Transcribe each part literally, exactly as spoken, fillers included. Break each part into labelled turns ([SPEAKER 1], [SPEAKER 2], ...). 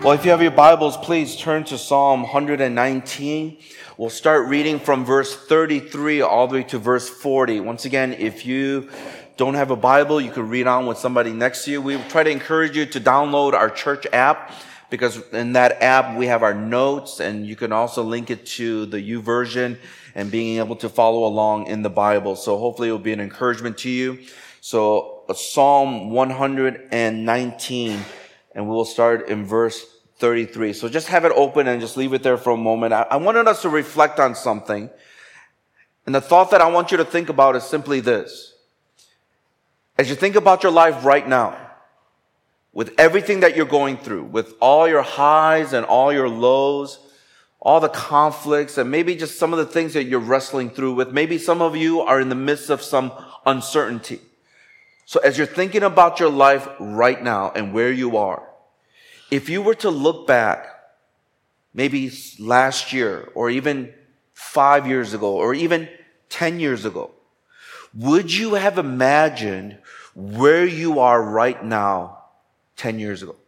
[SPEAKER 1] Well, if you have your Bibles, please turn to Psalm one nineteen. We'll start reading from verse thirty-three all the way to verse forty. Once again, if you don't have a Bible, you can read on with somebody next to you. We try to encourage you to download our church app, because in that app we have our notes, and you can also link it to the YouVersion and being able to follow along in the Bible. So hopefully it will be an encouragement to you. So Psalm one nineteen, and we will start in verse thirty-three. So just have it open and just leave it there for a moment. I, I wanted us to reflect on something. And the thought that I want you to think about is simply this. As you think about your life right now, with everything that you're going through, with all your highs and all your lows, all the conflicts, and maybe just some of the things that you're wrestling through with, maybe some of you are in the midst of some uncertainty. So as you're thinking about your life right now and where you are, if you were to look back, maybe last year or even five years ago or even ten years ago, would you have imagined where you are right now ten years ago?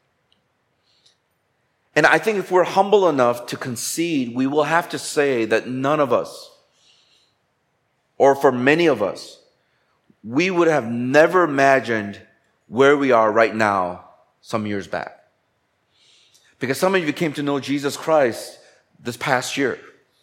[SPEAKER 1] And I think if we're humble enough to concede, we will have to say that none of us, or for many of us, we would have never imagined where we are right now some years back. Because some of you came to know Jesus Christ this past year.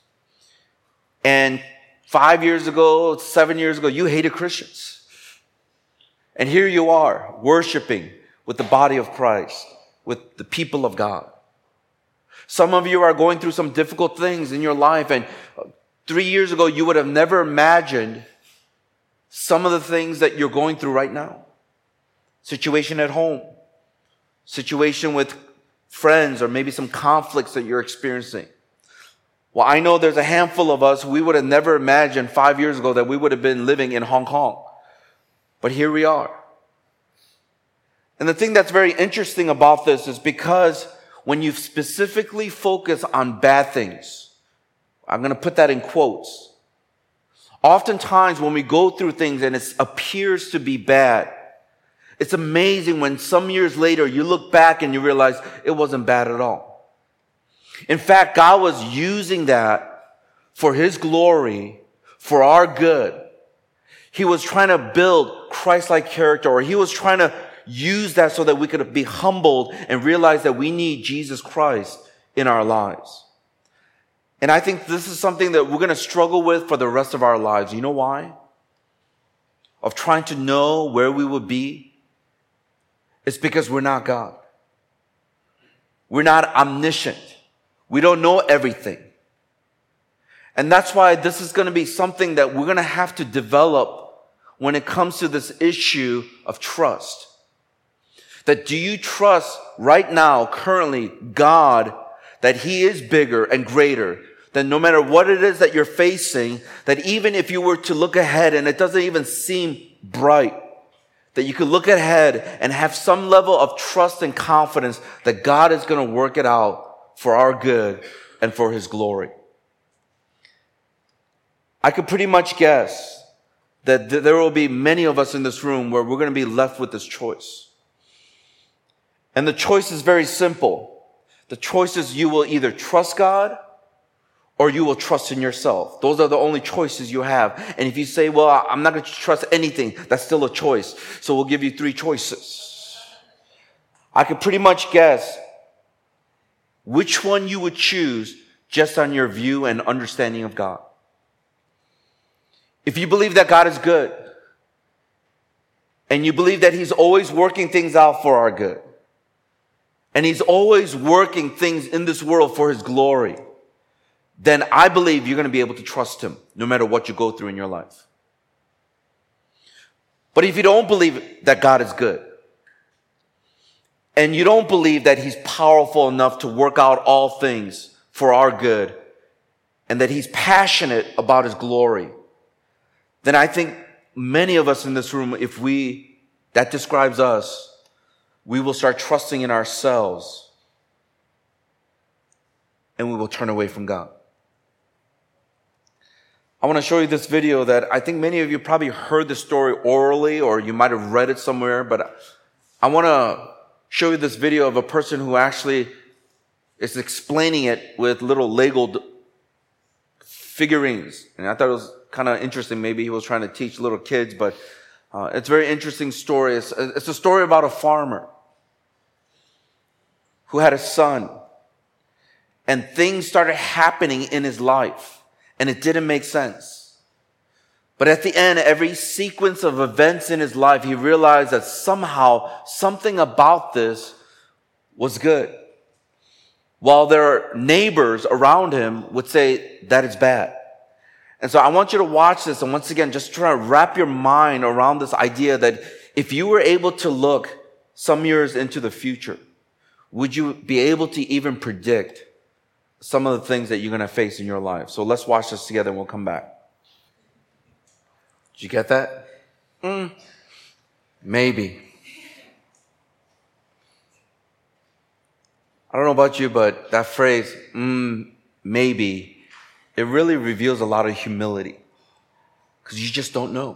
[SPEAKER 1] And five years ago, seven years ago, you hated Christians. And here you are, worshiping with the body of Christ, with the people of God. Some of you are going through some difficult things in your life, and three years ago, you would have never imagined some of the things that you're going through right now. Situation at home, situation with friends, or maybe some conflicts that you're experiencing. Well, I know there's a handful of us, we would have never imagined five years ago that we would have been living in Hong Kong. But here we are. And the thing that's very interesting about this is because when you specifically focus on bad things, I'm going to put that in quotes. Oftentimes when we go through things and it appears to be bad, it's amazing when some years later you look back and you realize it wasn't bad at all. In fact, God was using that for His glory, for our good. He was trying to build Christ-like character, or He was trying to use that so that we could be humbled and realize that we need Jesus Christ in our lives. And I think this is something that we're going to struggle with for the rest of our lives. You know why? Of trying to know where we would be. It's because we're not God. We're not omniscient. We don't know everything. And that's why this is going to be something that we're going to have to develop when it comes to this issue of trust. That do you trust right now, currently, God, that He is bigger and greater, that no matter what it is that you're facing, that even if you were to look ahead and it doesn't even seem bright, that you could look ahead and have some level of trust and confidence that God is going to work it out for our good and for His glory. I could pretty much guess that th- there will be many of us in this room where we're going to be left with this choice. And the choice is very simple. The choice is you will either trust God or you will trust in yourself. Those are the only choices you have. And if you say, well, I'm not going to trust anything, that's still a choice. So we'll give you three choices. I could pretty much guess which one you would choose just on your view and understanding of God. If you believe that God is good, and you believe that He's always working things out for our good, and He's always working things in this world for His glory, then I believe you're going to be able to trust Him no matter what you go through in your life. But if you don't believe that God is good, and you don't believe that He's powerful enough to work out all things for our good, and that He's passionate about His glory, then I think many of us in this room, if we, that describes us, we will start trusting in ourselves, and we will turn away from God. I want to show you this video that I think many of you probably heard the story orally, or you might have read it somewhere, but I want to show you this video of a person who actually is explaining it with little Lego d- figurines. And I thought it was kind of interesting. Maybe he was trying to teach little kids, but uh, it's a very interesting story. It's, it's a story about a farmer who had a son, and things started happening in his life, and it didn't make sense. But at the end, every sequence of events in his life, he realized that somehow something about this was good, while their neighbors around him would say that it's bad. And so I want you to watch this, and once again, just try to wrap your mind around this idea that if you were able to look some years into the future, would you be able to even predict some of the things that you're going to face in your life? So let's watch this together and we'll come back. Did you get that? Mm, maybe. I don't know about you, but that phrase, mm, maybe, it really reveals a lot of humility because you just don't know.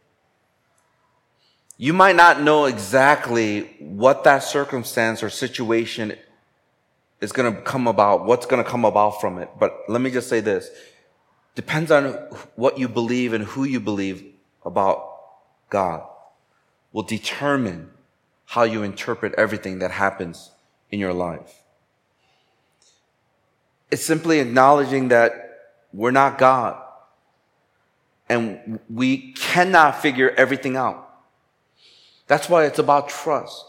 [SPEAKER 1] You might not know exactly what that circumstance or situation is going to come about, what's going to come about from it. But let me just say this. Depends on what you believe and who you believe about God will determine how you interpret everything that happens in your life. It's simply acknowledging that we're not God and we cannot figure everything out. That's why it's about trust.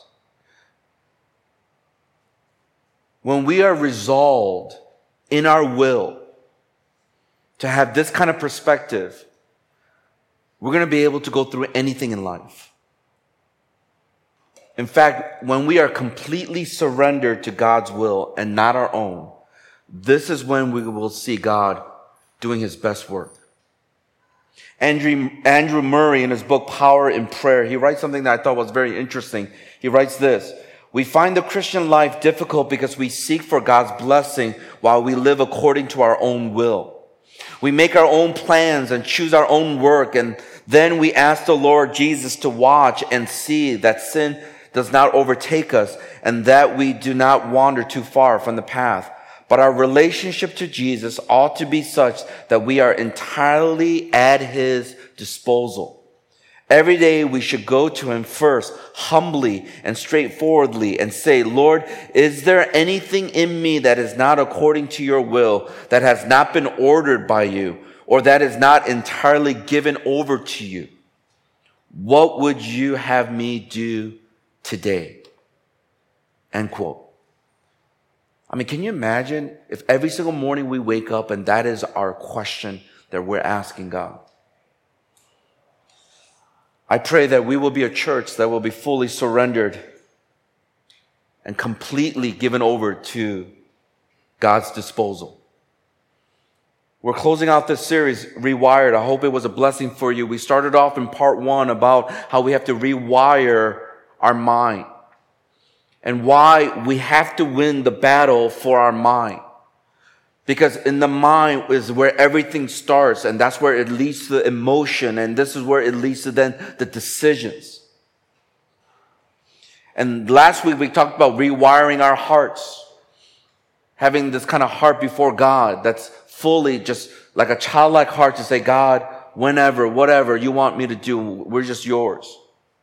[SPEAKER 1] When we are resolved in our will to have this kind of perspective, we're going to be able to go through anything in life. In fact, when we are completely surrendered to God's will and not our own, this is when we will see God doing his best work. Andrew, Andrew Murray, in his book, Power in Prayer, he writes something that I thought was very interesting. He writes this: we find the Christian life difficult because we seek for God's blessing while we live according to our own will. We make our own plans and choose our own work, and then we ask the Lord Jesus to watch and see that sin does not overtake us and that we do not wander too far from the path. But our relationship to Jesus ought to be such that we are entirely at his disposal. Every day we should go to him first, humbly and straightforwardly, and say, Lord, is there anything in me that is not according to your will, that has not been ordered by you, or that is not entirely given over to you? What would you have me do today? End quote. I mean, can you imagine if every single morning we wake up and that is our question that we're asking God? I pray that we will be a church that will be fully surrendered and completely given over to God's disposal. We're closing out this series, Rewired. I hope it was a blessing for you. We started off in part one about how we have to rewire our mind and why we have to win the battle for our mind. Because in the mind is where everything starts, and that's where it leads to the emotion, and this is where it leads to then the decisions. And last week we talked about rewiring our hearts, having this kind of heart before God that's fully just like a childlike heart to say, God, whenever, whatever you want me to do, we're just yours.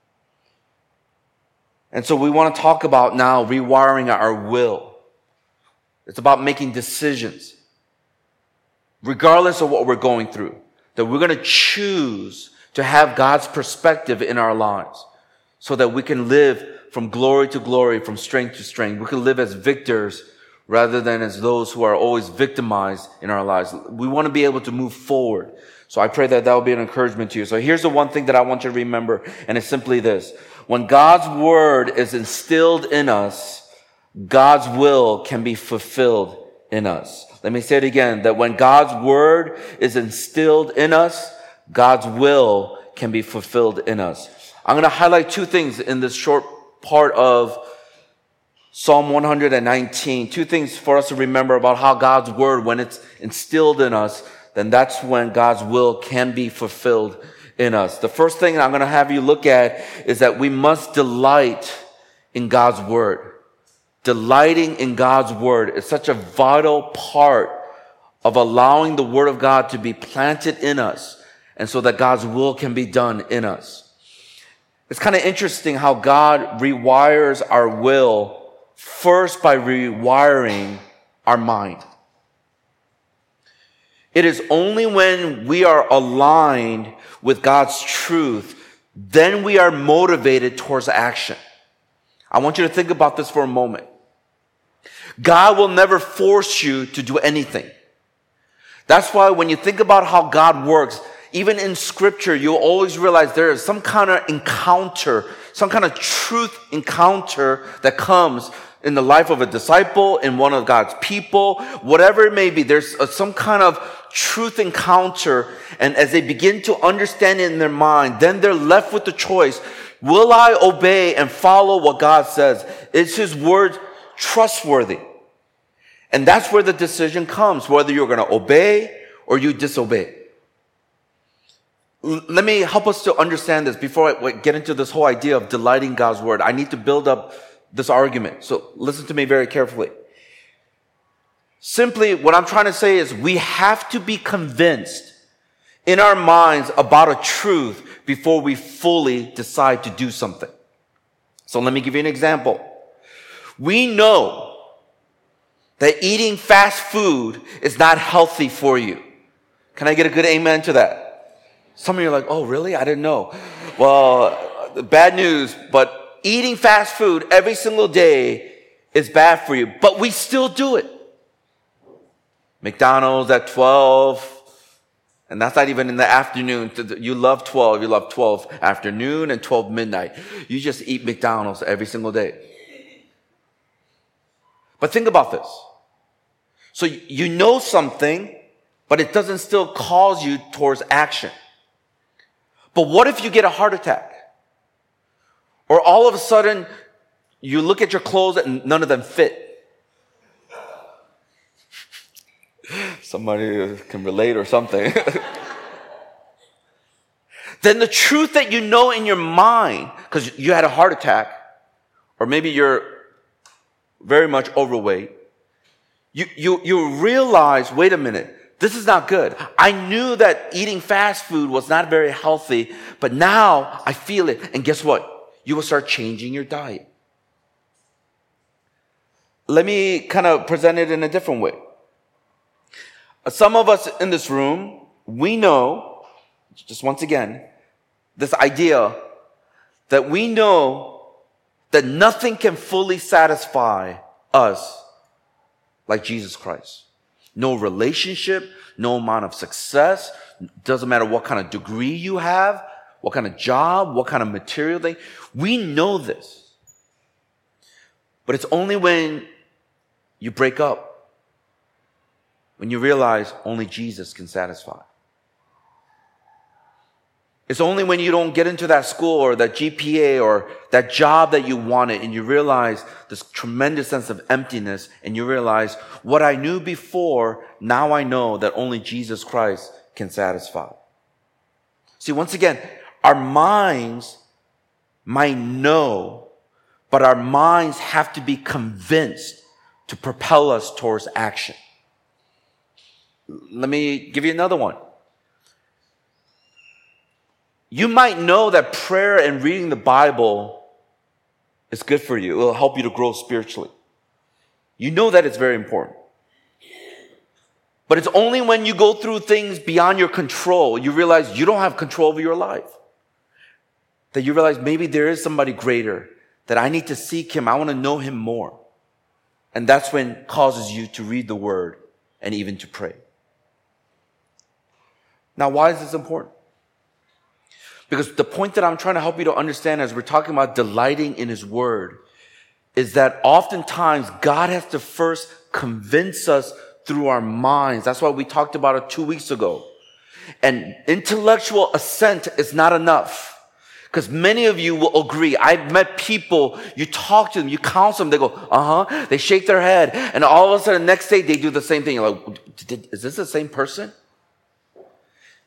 [SPEAKER 1] And so we want to talk about now rewiring our will. It's about making decisions, regardless of what we're going through, that we're going to choose to have God's perspective in our lives so that we can live from glory to glory, from strength to strength. We can live as victors rather than as those who are always victimized in our lives. We want to be able to move forward. So I pray that that will be an encouragement to you. So here's the one thing that I want you to remember, and it's simply this. When God's word is instilled in us, God's will can be fulfilled in us. Let me say it again, that when God's word is instilled in us, God's will can be fulfilled in us. I'm going to highlight two things in this short part of Psalm one nineteen. Two things for us to remember about how God's word, when it's instilled in us, then that's when God's will can be fulfilled in us. The first thing I'm going to have you look at is that we must delight in God's word. Delighting in God's word is such a vital part of allowing the word of God to be planted in us, and so that God's will can be done in us. It's kind of interesting how God rewires our will first by rewiring our mind. It is only when we are aligned with God's truth, then we are motivated towards action. I want you to think about this for a moment. God will never force you to do anything. That's why when you think about how God works, even in scripture, you'll always realize there is some kind of encounter, some kind of truth encounter that comes in the life of a disciple, in one of God's people, whatever it may be. There's a, some kind of truth encounter, and as they begin to understand it in their mind, then they're left with the choice, will I obey and follow what God says? Is His word trustworthy? And that's where the decision comes, whether you're going to obey or you disobey. L- let me help us to understand this before I get into this whole idea of delighting God's word. I need to build up this argument. So listen to me very carefully. Simply, what I'm trying to say is we have to be convinced in our minds about a truth before we fully decide to do something. So let me give you an example. We know that eating fast food is not healthy for you. Can I get a good amen to that? Some of you are like, oh, really? I didn't know. Well, bad news, but eating fast food every single day is bad for you, but we still do it. McDonald's at twelve, and that's not even in the afternoon. You love twelve. You love twelve afternoon and twelve midnight. You just eat McDonald's every single day. But think about this. So you know something, but it doesn't still cause you towards action. But what if you get a heart attack? Or all of a sudden, you look at your clothes and none of them fit. Somebody can relate or something. Then the truth that you know in your mind, because you had a heart attack, or maybe you're very much overweight, you, you, you realize, wait a minute, this is not good. I knew that eating fast food was not very healthy, but now I feel it. And guess what? You will start changing your diet. Let me kind of present it in a different way. Some of us in this room, we know, just once again, this idea that we know that nothing can fully satisfy us like Jesus Christ. No relationship, no amount of success, doesn't matter what kind of degree you have, what kind of job, what kind of material thing. We know this. But it's only when you break up, when you realize only Jesus can satisfy. It's only when you don't get into that school or that G P A or that job that you wanted and you realize this tremendous sense of emptiness and you realize what I knew before, now I know that only Jesus Christ can satisfy. See, once again, our minds might know, but our minds have to be convinced to propel us towards action. Let me give you another one. You might know that prayer and reading the Bible is good for you. It will help you to grow spiritually. You know that it's very important. But it's only when you go through things beyond your control, you realize you don't have control over your life. That you realize maybe there is somebody greater, that I need to seek Him. I want to know Him more. And that's when it causes you to read the Word and even to pray. Now, why is this important? Because the point that I'm trying to help you to understand as we're talking about delighting in His Word is that oftentimes God has to first convince us through our minds. That's why we talked about it two weeks ago. And intellectual assent is not enough. Because many of you will agree. I've met people, you talk to them, you counsel them, they go, uh-huh, they shake their head. And all of a sudden, the next day, they do the same thing. You're like, is this the same person?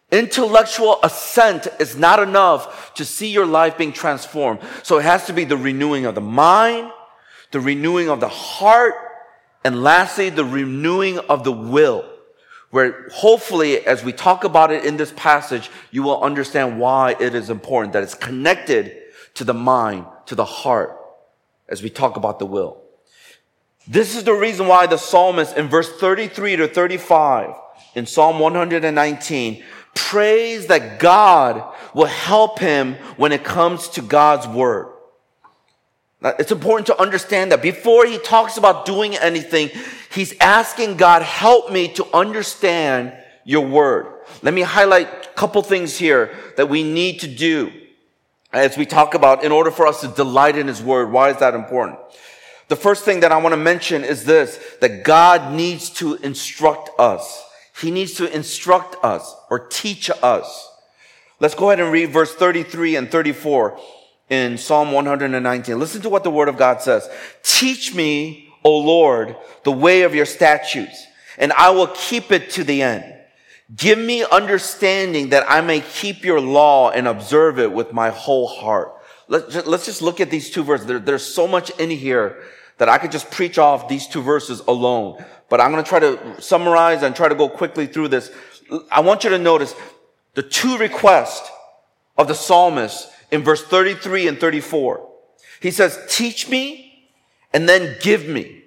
[SPEAKER 1] Intellectual assent is not enough to see your life being transformed. So it has to be the renewing of the mind, the renewing of the heart, and lastly, the renewing of the will. Where hopefully, as we talk about it in this passage, you will understand why it is important, that it's connected to the mind, to the heart, as we talk about the will. This is the reason why the psalmist in verse thirty-three to thirty-five in Psalm one nineteen prays that God will help him when it comes to God's word. Now, it's important to understand that before he talks about doing anything, he's asking God, help me to understand your word. Let me highlight a couple things here that we need to do as we talk about in order for us to delight in his word. Why is that important? The first thing that I want to mention is this, that God needs to instruct us. He needs to instruct us or teach us. Let's go ahead and read verse thirty-three and thirty-four in Psalm one nineteen. Listen to what the word of God says. Teach me, O Lord, the way of your statutes, and I will keep it to the end. Give me understanding that I may keep your law and observe it with my whole heart. Let's, let's just look at these two verses. There, there's so much in here that I could just preach off these two verses alone. But I'm going to try to summarize and try to go quickly through this. I want you to notice the two requests of the psalmist in verse thirty-three and thirty-four. He says, teach me and then give me.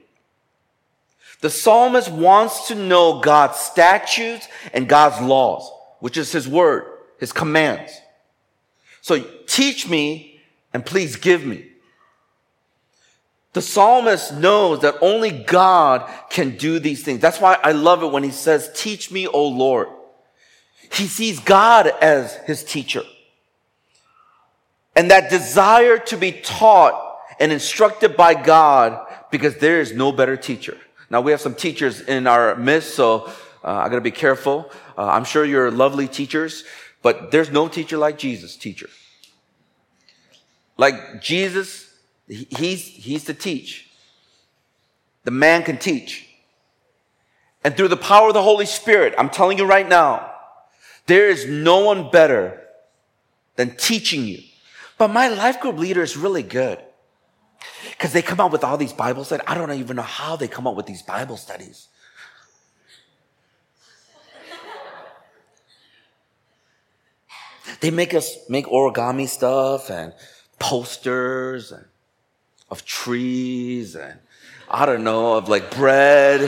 [SPEAKER 1] The psalmist wants to know God's statutes and God's laws, which is his word, his commands. So teach me and please give me. The psalmist knows that only God can do these things. That's why I love it when he says, teach me, O Lord. He sees God as his teacher. And that desire to be taught and instructed by God, because there is no better teacher. Now, we have some teachers in our midst, so uh, I got to be careful. Uh, I'm sure you're lovely teachers, but there's no teacher like Jesus' teacher. Like Jesus, He's, he's to teach. The man can teach. And through the power of the Holy Spirit, I'm telling you right now, there is no one better than teaching you. But my life group leader is really good. Because they come out with all these Bible studies. I don't even know how they come up with these Bible studies. They make us make origami stuff and posters and of trees and I don't know, of like bread.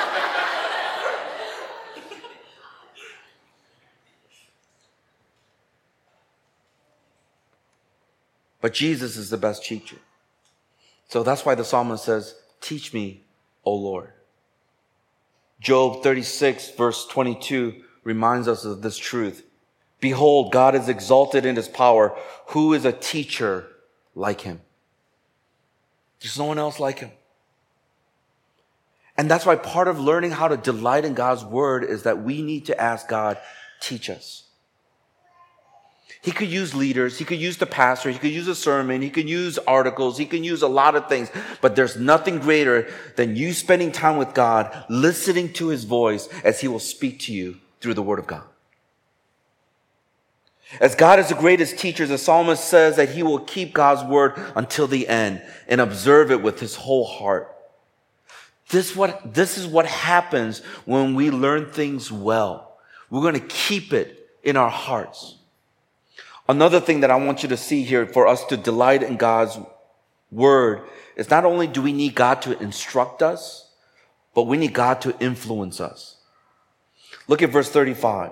[SPEAKER 1] But Jesus is the best teacher. So that's why the psalmist says, teach me, O Lord. Job thirty-six verse twenty-two reminds us of this truth. Behold, God is exalted in his power. Who is a teacher like him? There's no one else like him. And that's why part of learning how to delight in God's word is that we need to ask God, teach us. He could use leaders. He could use the pastor. He could use a sermon. He could use articles. He can use a lot of things. But there's nothing greater than you spending time with God, listening to his voice as he will speak to you through the word of God. As God is the greatest teacher, the psalmist says that he will keep God's word until the end and observe it with his whole heart. This, what, this is what happens when we learn things well. We're going to keep it in our hearts. Another thing that I want you to see here for us to delight in God's word is not only do we need God to instruct us, but we need God to influence us. Look at verse thirty-five.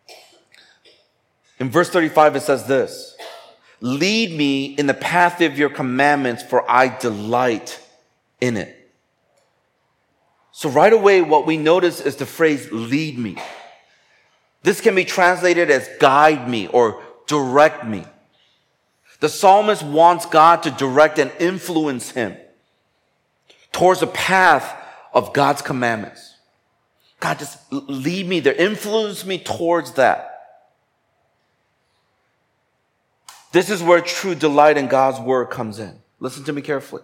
[SPEAKER 1] In verse thirty-five, it says this, lead me in the path of your commandments, for I delight in it. So right away, what we notice is the phrase, lead me. This can be translated as guide me or direct me. The psalmist wants God to direct and influence him towards the path of God's commandments. God, just lead me there. Influence me towards that. This is where true delight in God's word comes in. Listen to me carefully.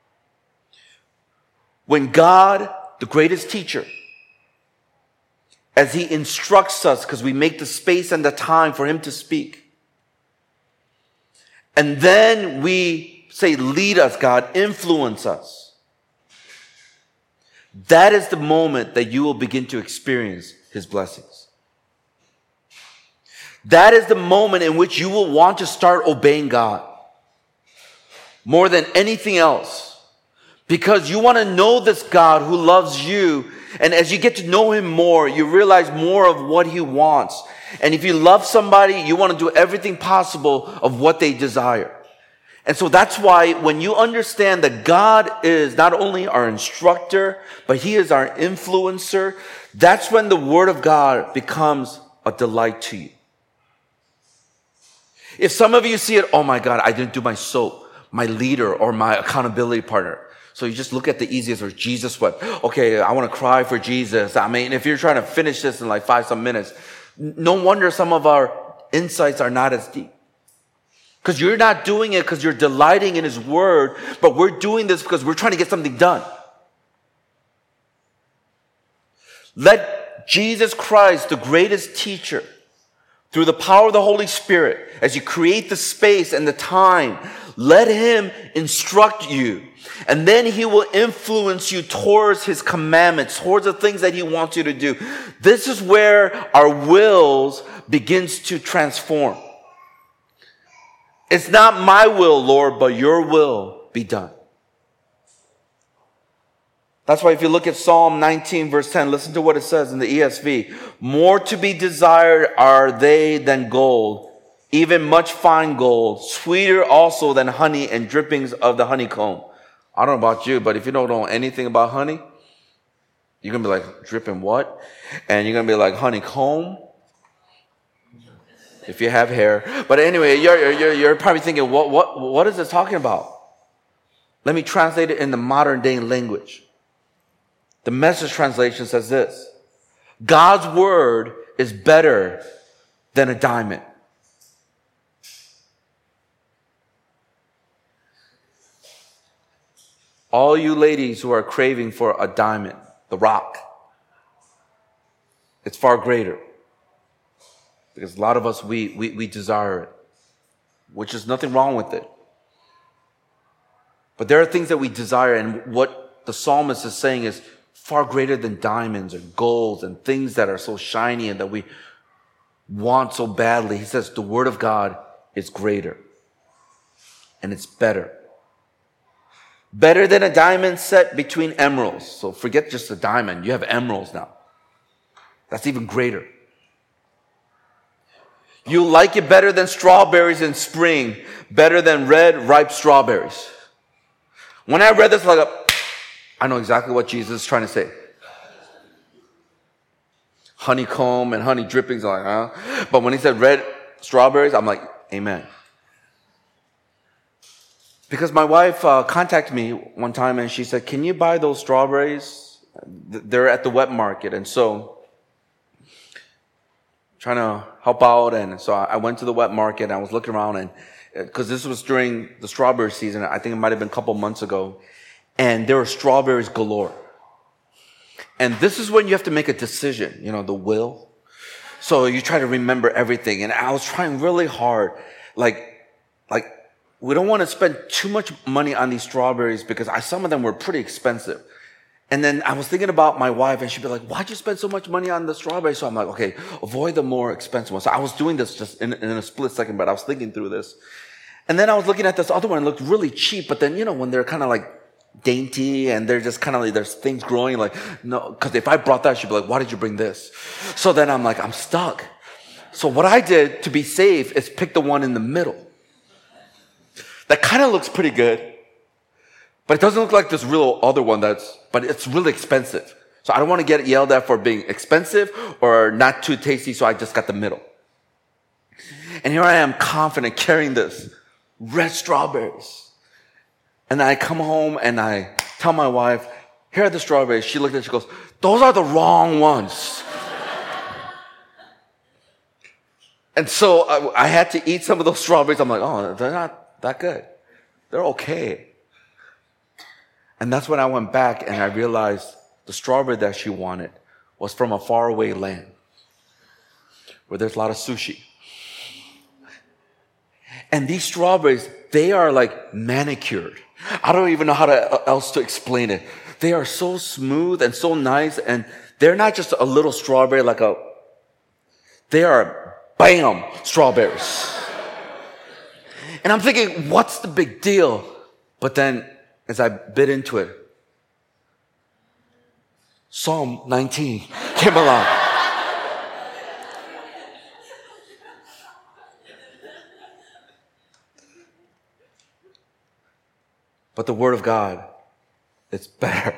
[SPEAKER 1] When God, the greatest teacher, as he instructs us, because we make the space and the time for him to speak. And then we say, lead us, God, influence us. That is the moment that you will begin to experience his blessings. That is the moment in which you will want to start obeying God more than anything else. Because you want to know this God who loves you. And as you get to know him more, you realize more of what he wants. And if you love somebody, you want to do everything possible of what they desire. And so that's why when you understand that God is not only our instructor, but he is our influencer, that's when the word of God becomes a delight to you. If some of you see it, oh my God, I didn't do my soap, my leader or my accountability partner. So you just look at the easiest, or Jesus wept. Okay, I want to cry for Jesus. I mean, if you're trying to finish this in like five some minutes, no wonder some of our insights are not as deep. Because you're not doing it because you're delighting in his word, but we're doing this because we're trying to get something done. Let Jesus Christ, the greatest teacher, through the power of the Holy Spirit, as you create the space and the time, let him instruct you. And then he will influence you towards his commandments, towards the things that he wants you to do. This is where our wills begins to transform. It's not my will, Lord, but your will be done. That's why if you look at Psalm nineteen, verse ten, listen to what it says in the E S V. More to be desired are they than gold, even much fine gold, sweeter also than honey and drippings of the honeycomb. I don't know about you, but if you don't know anything about honey, you're going to be like, dripping what? And you're going to be like, honeycomb? If you have hair. But anyway, you're, you're, you're probably thinking, what, what, what is this talking about? Let me translate it in the modern day language. The Message translation says this: God's word is better than a diamond. All you ladies who are craving for a diamond, the rock, it's far greater. Because a lot of us, we, we, we desire it, which is nothing wrong with it. But there are things that we desire, and what the psalmist is saying is far greater than diamonds or golds and things that are so shiny and that we want so badly. He says the word of God is greater and it's better. Better than a diamond set between emeralds. So forget just a diamond. You have emeralds now. That's even greater. You like it better than strawberries in spring, better than red, ripe strawberries. When I read this, like, a, I know exactly what Jesus is trying to say. Honeycomb and honey drippings, I'm like, huh? But when he said red strawberries, I'm like, amen. Because my wife uh, contacted me one time and she said, can you buy those strawberries? They're at the wet market. And so, trying to help out. And so I went to the wet market and I was looking around, and because this was during the strawberry season, I think it might have been a couple months ago. And there were strawberries galore. And this is when you have to make a decision, you know, the will. So you try to remember everything. And I was trying really hard. Like, like, we don't want to spend too much money on these strawberries because I, some of them were pretty expensive. And then I was thinking about my wife, and she'd be like, why'd you spend so much money on the strawberries? So I'm like, okay, avoid the more expensive ones. So I was doing this just in, in a split second, but I was thinking through this. And then I was looking at this other one. It looked really cheap. But then, you know, when they're kind of like dainty and they're just kind of like, there's things growing, like, no, because if I brought that, she'd be like, why did you bring this? So then I'm like, I'm stuck. So what I did to be safe is pick the one in the middle. That kind of looks pretty good, but it doesn't look like this real other one that's, but it's really expensive. So I don't want to get yelled at for being expensive or not too tasty, so I just got the middle. And here I am confident carrying this red strawberries. And I come home and I tell my wife, here are the strawberries. She looked at it, she goes, those are the wrong ones. And so I, I had to eat some of those strawberries. I'm like, oh, they're not that good. They're okay. And that's when I went back and I realized the strawberry that she wanted was from a faraway land where there's a lot of sushi. And these strawberries, they are like manicured. I don't even know how to, else to explain it. They are so smooth and so nice, and they're not just a little strawberry like a, they are bam strawberries. And I'm thinking, what's the big deal? But then as I bit into it, Psalm nineteen came along. But the Word of God, it's better.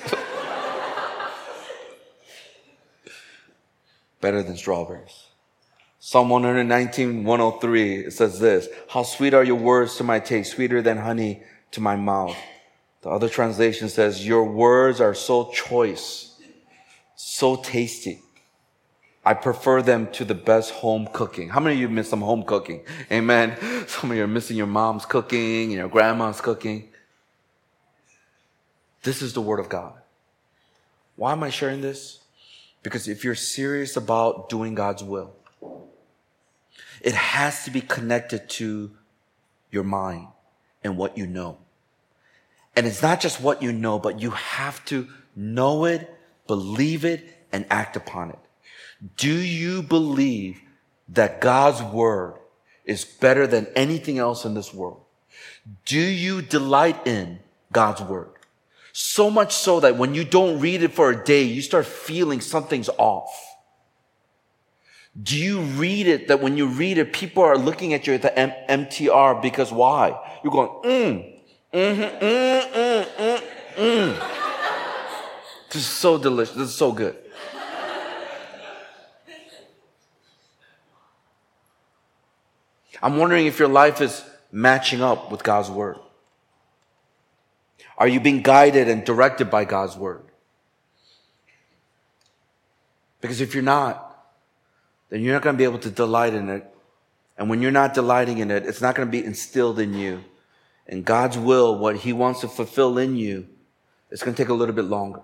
[SPEAKER 1] Better than strawberries. Psalm one nineteen, one oh three, it says this: how sweet are your words to my taste, sweeter than honey to my mouth. The other translation says, your words are so choice, so tasty. I prefer them to the best home cooking. How many of you miss some home cooking? Amen. Some of you are missing your mom's cooking and your grandma's cooking. This is the Word of God. Why am I sharing this? Because if you're serious about doing God's will, it has to be connected to your mind and what you know. And it's not just what you know, but you have to know it, believe it, and act upon it. Do you believe that God's Word is better than anything else in this world? Do you delight in God's Word? So much so that when you don't read it for a day, you start feeling something's off. Do you read it that when you read it, people are looking at you at the M- MTR because why? You're going, mm, mm-hmm, mm, mm, mm, mm. This is so delicious. This is so good. I'm wondering if your life is matching up with God's Word. Are you being guided and directed by God's Word? Because if you're not, then you're not going to be able to delight in it. And when you're not delighting in it, it's not going to be instilled in you. And God's will, what He wants to fulfill in you, it's going to take a little bit longer.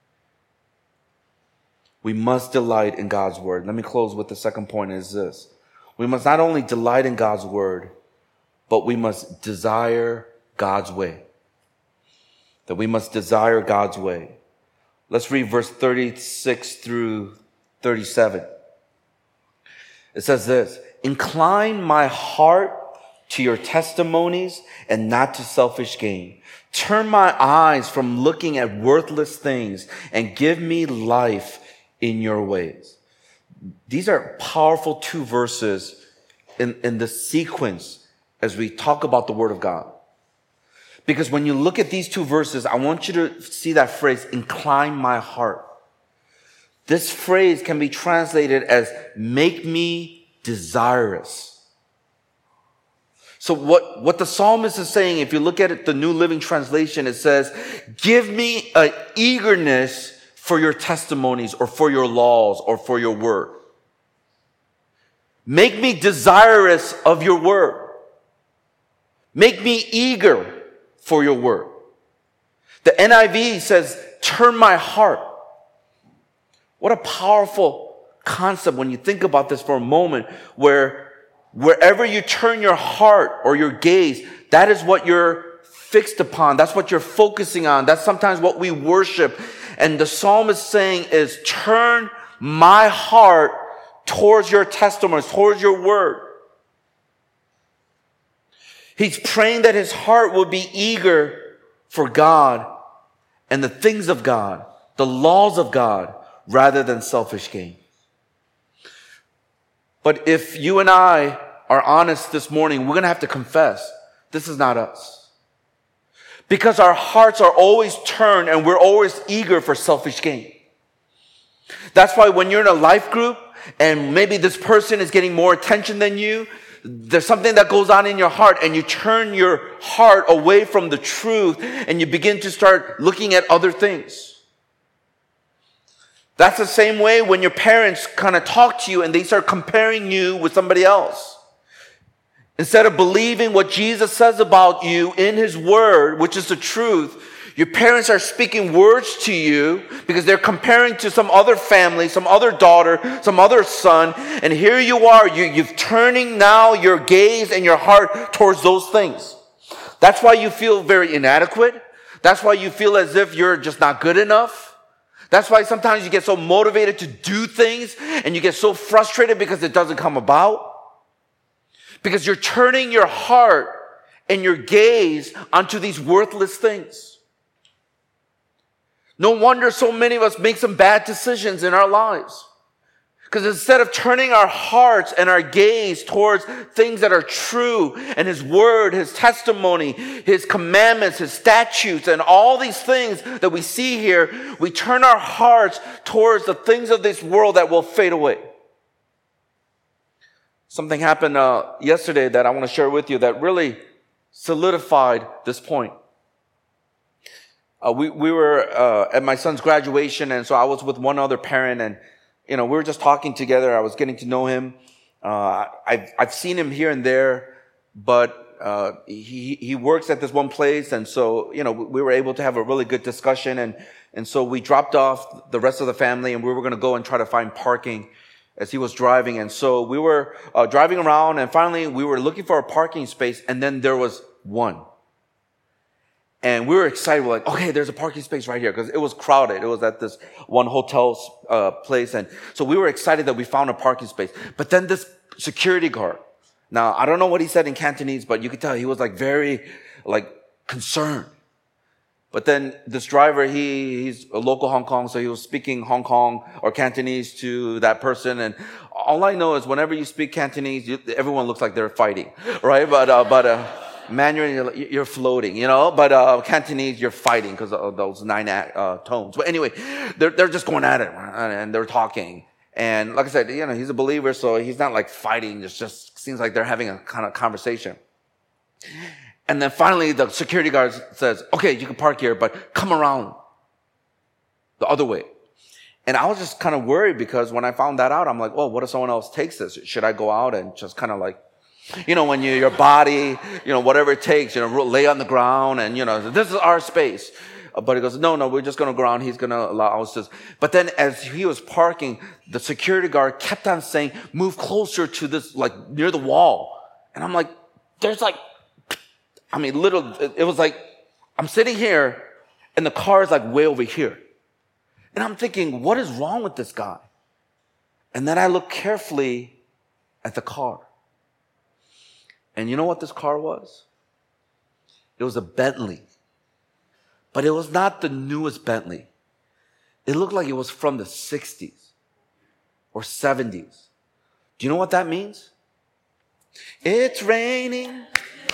[SPEAKER 1] We must delight in God's Word. Let me close with the second point is this. We must not only delight in God's Word, but we must desire God's way. That we must desire God's way. Let's read verse thirty-six through thirty-seven. It says this: incline my heart to your testimonies and not to selfish gain. Turn my eyes from looking at worthless things and give me life in your ways. These are powerful two verses in, in the sequence as we talk about the Word of God. Because when you look at these two verses, I want you to see that phrase, incline my heart. This phrase can be translated as make me desirous. So what, what the psalmist is saying, if you look at it, the New Living Translation, it says, give me an eagerness for your testimonies or for your laws or for your word. Make me desirous of your word. Make me eager for your word. The N I V says, turn my heart. What a powerful concept when you think about this for a moment, where wherever you turn your heart or your gaze, that is what you're fixed upon. That's what you're focusing on. That's sometimes what we worship. And the psalmist saying is, turn my heart towards your testimonies, towards your word. He's praying that his heart will be eager for God and the things of God, the laws of God, rather than selfish gain. But if you and I are honest this morning, we're going to have to confess, this is not us. Because our hearts are always turned and we're always eager for selfish gain. That's why when you're in a life group and maybe this person is getting more attention than you, there's something that goes on in your heart and you turn your heart away from the truth and you begin to start looking at other things. That's the same way when your parents kind of talk to you and they start comparing you with somebody else. Instead of believing what Jesus says about you in His Word, which is the truth, Your parents are speaking words to you because they're comparing to some other family, some other daughter, some other son. And here you are, you, you're turning now your gaze and your heart towards those things. That's why you feel very inadequate. That's why you feel as if you're just not good enough. That's why sometimes you get so motivated to do things and you get so frustrated because it doesn't come about. Because you're turning your heart and your gaze onto these worthless things. No wonder so many of us make some bad decisions in our lives. Because instead of turning our hearts and our gaze towards things that are true and His Word, His testimony, His commandments, His statutes, and all these things that we see here, we turn our hearts towards the things of this world that will fade away. Something happened uh, yesterday that I want to share with you that really solidified this point. Uh, we, we were, uh, at my son's graduation, and so I was with one other parent, and, you know, we were just talking together. I was getting to know him. Uh, I've, I've seen him here and there, but, uh, he, he works at this one place, and so, you know, we were able to have a really good discussion, and, and so we dropped off the rest of the family, and we were going to go and try to find parking as he was driving. And so we were, uh, driving around, and finally we were looking for a parking space, and then there was one. And we were excited. We're like, okay, there's a parking space right here because it was crowded. It was at this one hotel uh, place. And so we were excited that we found a parking space. But then this security guard, now I don't know what he said in Cantonese, but you could tell he was like very like concerned. But then this driver, he he's a local Hong Kong, so he was speaking Hong Kong or Cantonese to that person. And all I know is whenever you speak Cantonese, you, everyone looks like they're fighting, right? But uh, but uh, Mandarin, you're floating, you know, but uh, Cantonese, you're fighting because of those nine uh, tones. But anyway, they're, they're just going at it, and they're talking. And like I said, you know, he's a believer, so he's not like fighting. It just seems like they're having a kind of conversation. And then finally, the security guard says, okay, you can park here, but come around the other way. And I was just kind of worried because when I found that out, I'm like, well, what if someone else takes this? Should I go out and just kind of like, you know, when you, your body, you know, whatever it takes, you know, lay on the ground and, you know, this is our space. But he goes, no, no, we're just going to go around. He's going to allow us to. But then as he was parking, the security guard kept on saying, move closer to this, like near the wall. And I'm like, there's like, I mean, little, it was like, I'm sitting here and the car is like way over here. And I'm thinking, what is wrong with this guy? And then I look carefully at the car. And you know what this car was? It was a Bentley. But it was not the newest Bentley. It looked like it was from the sixties or seventies. Do you know what that means? It's raining.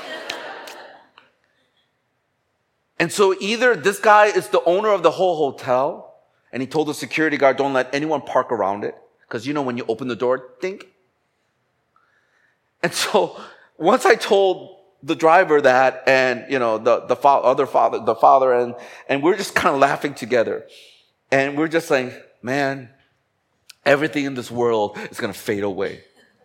[SPEAKER 1] And so either this guy is the owner of the whole hotel, and he told the security guard, don't let anyone park around it. Because you know when you open the door, think. And so once I told the driver that, and you know the the fa- other father, the father, and and we're just kind of laughing together, and we're just saying, man, everything in this world is going to fade away.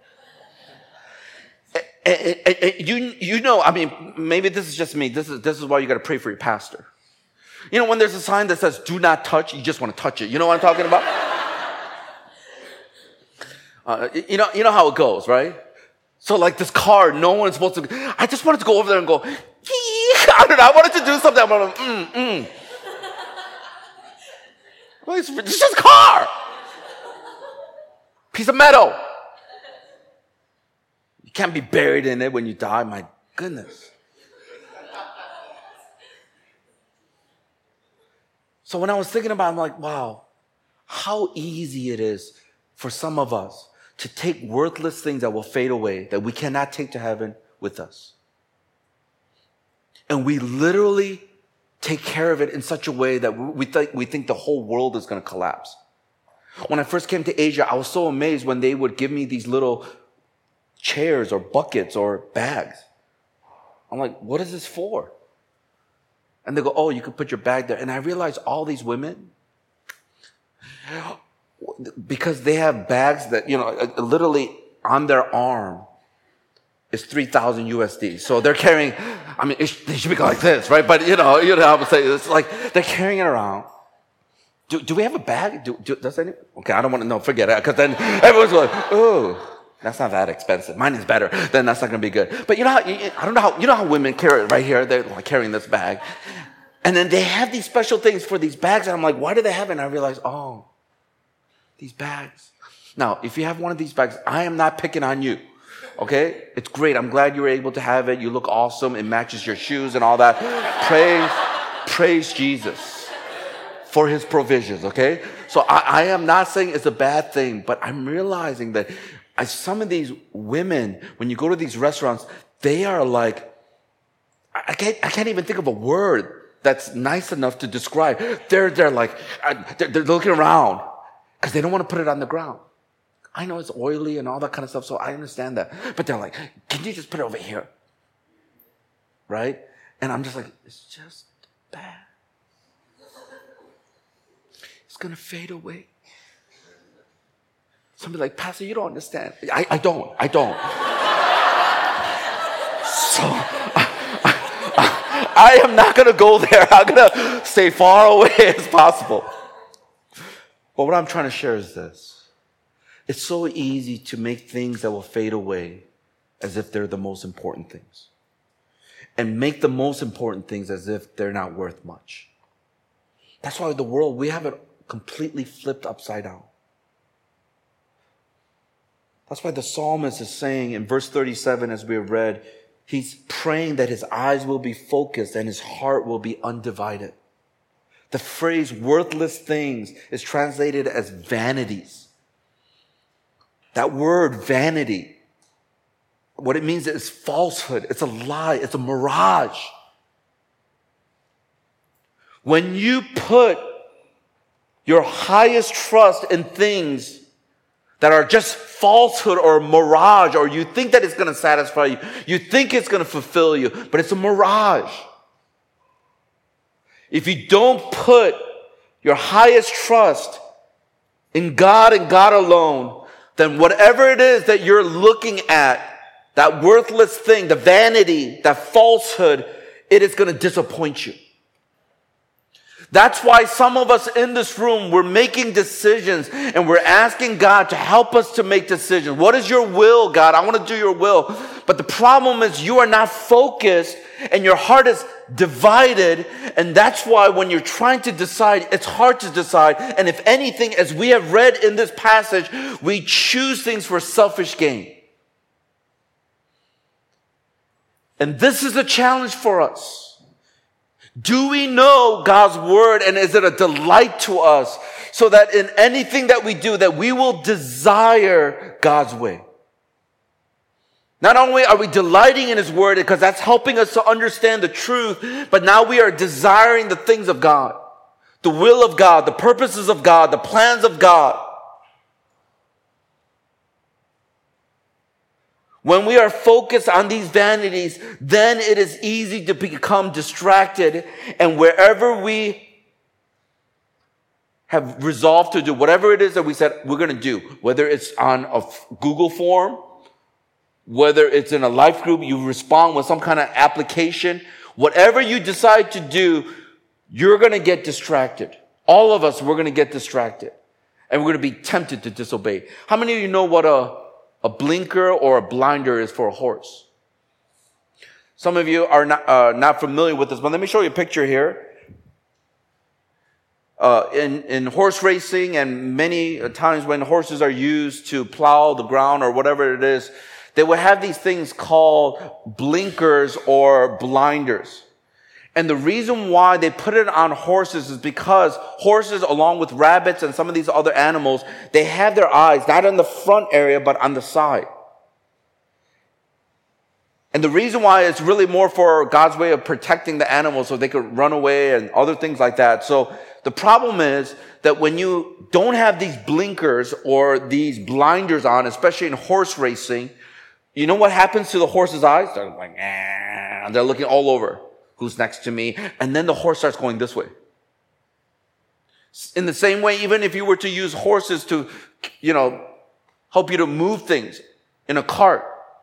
[SPEAKER 1] and, and, and you you know, I mean, maybe this is just me. This is this is why you got to pray for your pastor. You know, when there's a sign that says "Do not touch," you just want to touch it. You know what I'm talking about? uh, you know, you know how it goes, right? So like this car, no one's supposed to, I just wanted to go over there and go, I don't know, I wanted to do something. I'm like, mm, mm. Well, it's, it's just a car. Piece of metal. You can't be buried in it when you die, my goodness. So when I was thinking about it, I'm like, wow, how easy it is for some of us to take worthless things that will fade away, that we cannot take to heaven with us. And we literally take care of it in such a way that we think, we think the whole world is going to collapse. When I first came to Asia, I was so amazed when they would give me these little chairs or buckets or bags. I'm like, what is this for? And they go, oh, you can put your bag there. And I realized all these women, because they have bags that, you know, literally on their arm, is three thousand U S D. So they're carrying, I mean, it sh- they should be going like this, right? But you know, you know, I would say it's like they're carrying it around. Do, do we have a bag? Do, do, does any? Okay, I don't want to know. Forget it, because then everyone's like, "Oh, that's not that expensive. Mine is better." Then that's not going to be good. But you know how? I don't know how. You know how women carry it right here? They're like carrying this bag, and then they have these special things for these bags. And I'm like, why do they have it? And I realize, oh, these bags. Now, if you have one of these bags, I am not picking on you. Okay, it's great. I'm glad you were able to have it. You look awesome. It matches your shoes and all that. Praise, praise Jesus for his provisions, okay? So I, I am not saying it's a bad thing, but I'm realizing that I, some of these women, when you go to these restaurants, they are like, I can't, I can't even think of a word that's nice enough to describe. They're, they're like, they're, they're looking around because they don't want to put it on the ground. I know it's oily and all that kind of stuff, so I understand that. But they're like, can you just put it over here? Right? And I'm just like, it's just bad. It's going to fade away. Somebody like, Pastor, you don't understand. I, I don't. I don't. So I, I, I am not going to go there. I'm going to stay far away as possible. But what I'm trying to share is this. It's so easy to make things that will fade away as if they're the most important things. And make the most important things as if they're not worth much. That's why the world, we have it completely flipped upside down. That's why the psalmist is saying in verse thirty-seven, as we have read, he's praying that his eyes will be focused and his heart will be undivided. The phrase worthless things is translated as vanities. That word vanity, what it means is falsehood. It's a lie. It's a mirage. When you put your highest trust in things that are just falsehood or mirage, or you think that it's going to satisfy you, you think it's going to fulfill you, but it's a mirage. If you don't put your highest trust in God and God alone, then whatever it is that you're looking at, that worthless thing, the vanity, that falsehood, it is going to disappoint you. That's why some of us in this room, we're making decisions and we're asking God to help us to make decisions. What is your will, God? I want to do your will. But the problem is you are not focused and your heart is divided. And that's why when you're trying to decide, it's hard to decide. And if anything, as we have read in this passage, we choose things for selfish gain. And this is a challenge for us. Do we know God's word, and is it a delight to us so that in anything that we do, that we will desire God's way? Not only are we delighting in his word because that's helping us to understand the truth, but now we are desiring the things of God, the will of God, the purposes of God, the plans of God. When we are focused on these vanities, then it is easy to become distracted. And wherever we have resolved to do, whatever it is that we said we're going to do, whether it's on a Google form, whether it's in a life group, you respond with some kind of application, whatever you decide to do, you're going to get distracted. All of us, we're going to get distracted. And we're going to be tempted to disobey. How many of you know what a A blinker or a blinder is for a horse? Some of you are not, uh, not familiar with this, but let me show you a picture here. Uh, in, in horse racing and many times when horses are used to plow the ground or whatever it is, they will have these things called blinkers or blinders. And the reason why they put it on horses is because horses, along with rabbits and some of these other animals, they have their eyes not in the front area, but on the side. And the reason why it's really more for God's way of protecting the animals so they could run away and other things like that. So the problem is that when you don't have these blinkers or these blinders on, especially in horse racing, you know what happens to the horse's eyes? They're like, eh, they're looking all over. Who's next to me? And then the horse starts going this way. In the same way, even if you were to use horses to, you know, help you to move things in a cart,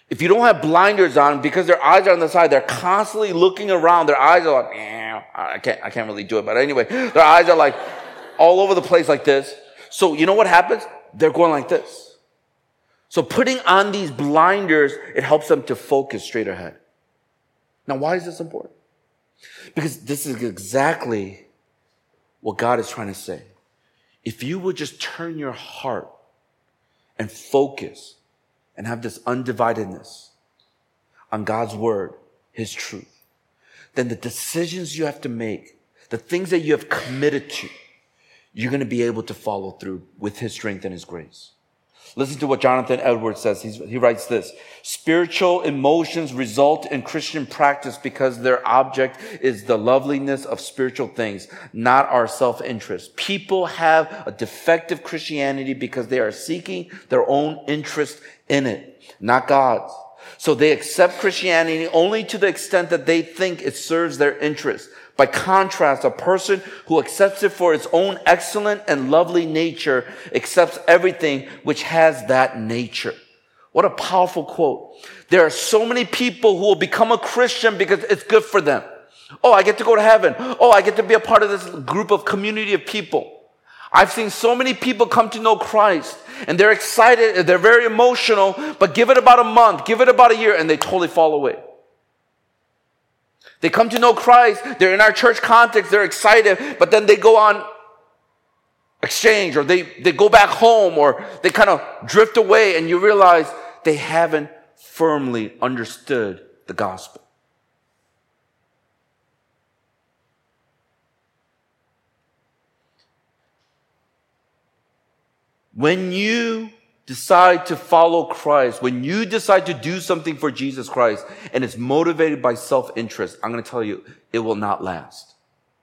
[SPEAKER 1] If you don't have blinders on, because their eyes are on the side, they're constantly looking around. Their eyes are like, eh, I can't, I can't really do it. But anyway, their eyes are like all over the place like this. So you know what happens? They're going like this. So putting on these blinders, it helps them to focus straight ahead. Now, why is this important? Because this is exactly what God is trying to say. If you would just turn your heart and focus and have this undividedness on God's word, his truth, then the decisions you have to make, the things that you have committed to, you're going to be able to follow through with his strength and his grace. Listen to what Jonathan Edwards says. He's, he writes this: spiritual emotions result in Christian practice because their object is the loveliness of spiritual things, not our self-interest. People have a defective Christianity because they are seeking their own interest in it, not God's. So they accept Christianity only to the extent that they think it serves their interest. By contrast, a person who accepts it for its own excellent and lovely nature accepts everything which has that nature. What a powerful quote. There are so many people who will become a Christian because it's good for them. Oh, I get to go to heaven. Oh, I get to be a part of this group of community of people. I've seen so many people come to know Christ and they're excited, they're very emotional, but give it about a month, give it about a year, and they totally fall away. They come to know Christ, they're in our church context, they're excited, but then they go on exchange, or they, they go back home, or they kind of drift away, and you realize they haven't firmly understood the gospel. When you decide to follow Christ, when you decide to do something for Jesus Christ, and it's motivated by self-interest, I'm going to tell you, it will not last.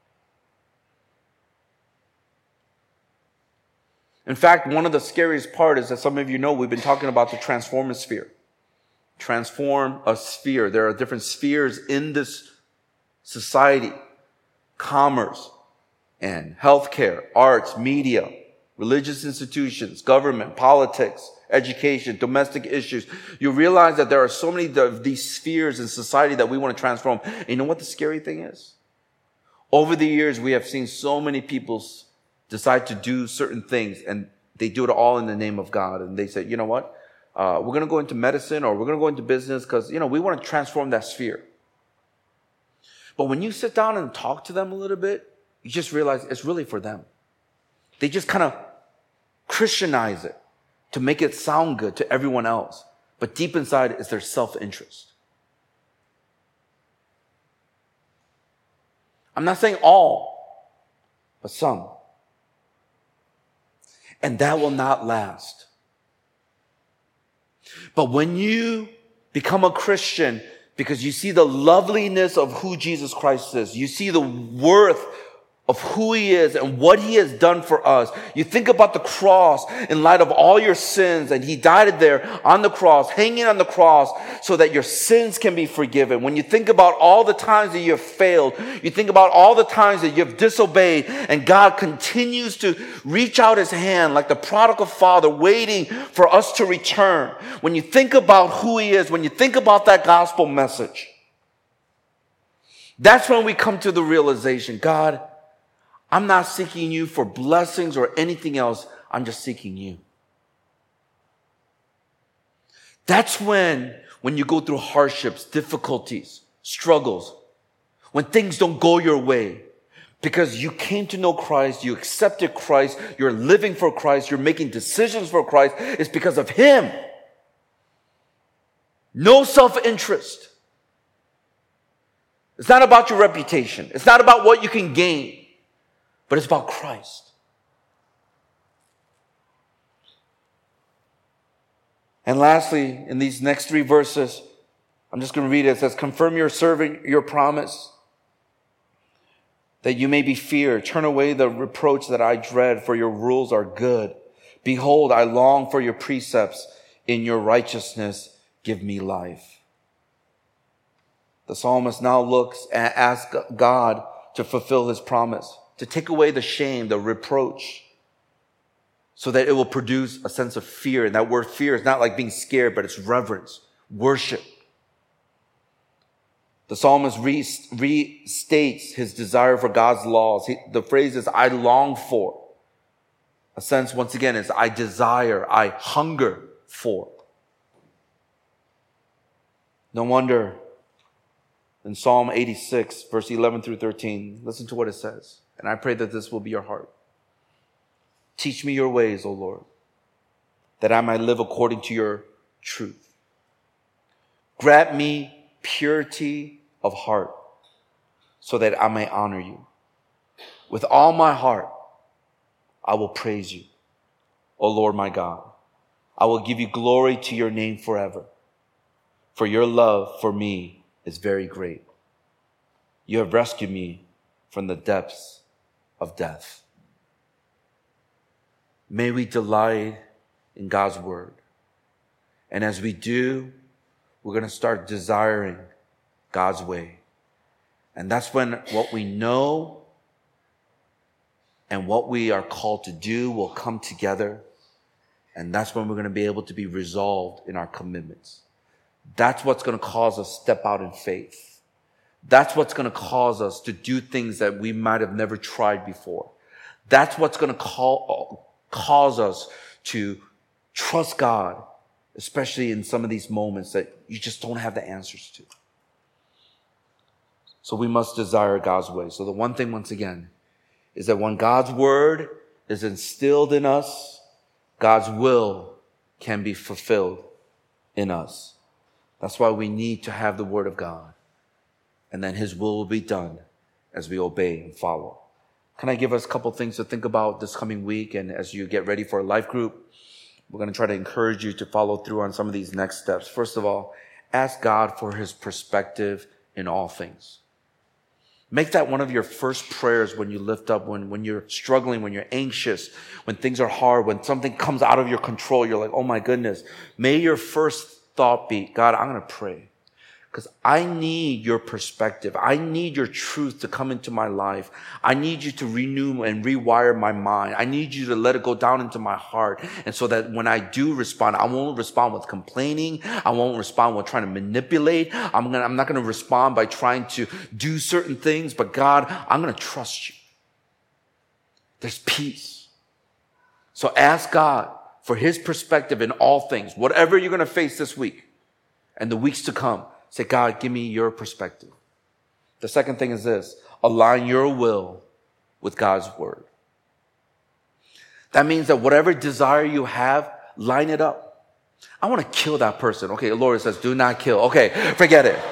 [SPEAKER 1] In fact, one of the scariest parts is that some of you know we've been talking about the transform a sphere. Transform a sphere. There are different spheres in this society. Commerce and healthcare, arts, media, religious institutions, government, politics, education, domestic issues. You realize that there are so many of these spheres in society that we want to transform. And you know what the scary thing is? Over the years, we have seen so many people decide to do certain things, and they do it all in the name of God. And they say, you know what? Uh, we're going to go into medicine, or we're going to go into business because, you know, we want to transform that sphere. But when you sit down and talk to them a little bit, you just realize it's really for them. They just kind of Christianize it to make it sound good to everyone else. But deep inside is their self-interest. I'm not saying all, but some. And that will not last. But when you become a Christian because you see the loveliness of who Jesus Christ is, you see the worth of who he is and what he has done for us. You think about the cross in light of all your sins, and he died there on the cross, hanging on the cross so that your sins can be forgiven. When you think about all the times that you have failed, you think about all the times that you have disobeyed, and God continues to reach out his hand like the prodigal father waiting for us to return. When you think about who he is, when you think about that gospel message, that's when we come to the realization, God, I'm not seeking you for blessings or anything else. I'm just seeking you. That's when, when you go through hardships, difficulties, struggles, when things don't go your way, because you came to know Christ, you accepted Christ, you're living for Christ, you're making decisions for Christ, it's because of him. No self-interest. It's not about your reputation. It's not about what you can gain. But it's about Christ. And lastly, in these next three verses, I'm just going to read it. It says, confirm your servant your promise, that you may be feared. Turn away the reproach that I dread, for your rules are good. Behold, I long for your precepts. In your righteousness, give me life. The psalmist now looks and asks God to fulfill his promise, to take away the shame, the reproach, so that it will produce a sense of fear. And that word fear is not like being scared, but it's reverence. worship. The psalmist restates his desire for God's laws. He, the phrase is, I long for. A sense, once again, is I desire, I hunger for. No wonder in Psalm eighty-six, verse eleven through thirteen, listen to what it says. And I pray that this will be your heart. Teach me your ways, O Lord, that I might live according to your truth. Grant me purity of heart so that I may honor you. With all my heart, I will praise you, O Lord my God. I will give you glory to your name forever, for your love for me is very great. You have rescued me from the depths of death. May we delight in God's word. And as we do, we're going to start desiring God's way. And that's when what we know and what we are called to do will come together. And that's when we're going to be able to be resolved in our commitments. That's what's going to cause us to step out in faith. That's what's going to cause us to do things that we might have never tried before. That's what's going to call, cause us to trust God, especially in some of these moments that you just don't have the answers to. So we must desire God's way. So the one thing, once again, is that when God's word is instilled in us, God's will can be fulfilled in us. That's why we need to have the word of God. And then his will will be done as we obey and follow. Can I give us a couple things to think about this coming week? And as you get ready for a life group, we're going to try to encourage you to follow through on some of these next steps. First of all, ask God for his perspective in all things. Make that one of your first prayers when you lift up, when, when you're struggling, when you're anxious, when things are hard, when something comes out of your control. You're like, oh my goodness. May your first thought be, God, I'm going to pray. Because I need your perspective. I need your truth to come into my life. I need you to renew and rewire my mind. I need you to let it go down into my heart. And so that when I do respond, I won't respond with complaining. I won't respond with trying to manipulate. I'm gonna, I'm not going to respond by trying to do certain things. But God, I'm going to trust you. There's peace. So ask God for his perspective in all things. Whatever you're going to face this week and the weeks to come. Say, God, give me your perspective. The second thing is this. Align your will with God's word. That means that whatever desire you have, line it up. I want to kill that person. Okay, the Lord says, do not kill. Okay, forget it.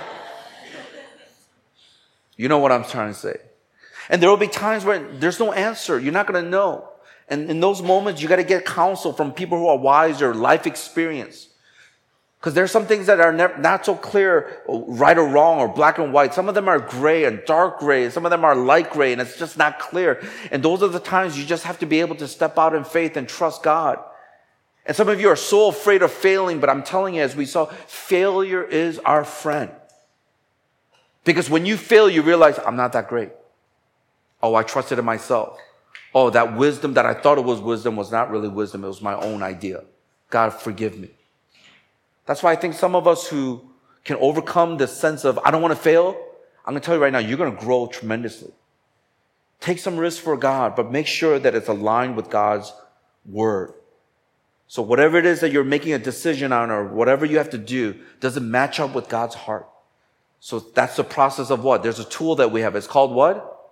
[SPEAKER 1] You know what I'm trying to say. And there will be times where there's no answer. You're not going to know. And in those moments, you got to get counsel from people who are wiser, life experience. Because there's some things that are never, not so clear, right or wrong, or black and white. Some of them are gray and dark gray, and some of them are light gray, and it's just not clear. And those are the times you just have to be able to step out in faith and trust God. And some of you are so afraid of failing, but I'm telling you, as we saw, failure is our friend. Because when you fail, you realize, I'm not that great. Oh, I trusted in myself. Oh, that wisdom that I thought it was wisdom was not really wisdom. It was my own idea. God, forgive me. That's why I think some of us who can overcome this sense of, I don't want to fail, I'm going to tell you right now, you're going to grow tremendously. Take some risks for God, but make sure that it's aligned with God's word. So whatever it is that you're making a decision on or whatever you have to do, does it match up with God's heart? So that's the process of what? There's a tool that we have. It's called what?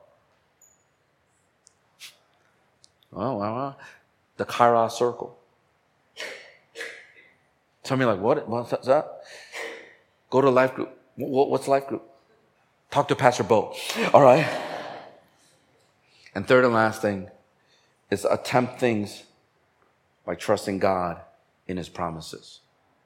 [SPEAKER 1] Oh, wow, wow. The Kairos circle. Tell me like, what? What's that? Go to a life group. What's life group? Talk to Pastor Bo. All right. And third and last thing is attempt things by trusting God in his promises.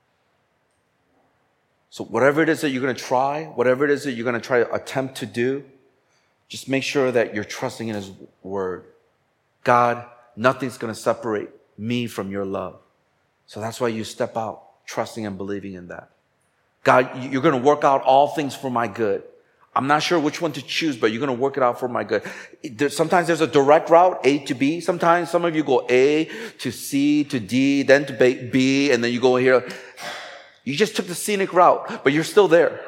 [SPEAKER 1] So whatever it is that you're going to try, whatever it is that you're going to try to attempt to do, just make sure that you're trusting in his word. God, nothing's going to separate me from your love. So that's why you step out. Trusting and believing in that. God, you're going to work out all things for my good. I'm not sure which one to choose, but you're going to work it out for my good. There, sometimes there's a direct route, A to B. Sometimes some of you go A to C to D, then to B, and then you go here. You just took the scenic route, but you're still there.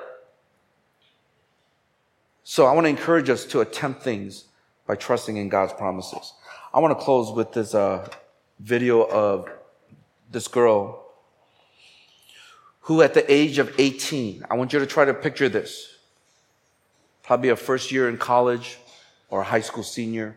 [SPEAKER 1] So I want to encourage us to attempt things by trusting in God's promises. I want to close with this uh, video of this girl who at the age of eighteen, I want you to try to picture this. Probably a first year in college or a high school senior.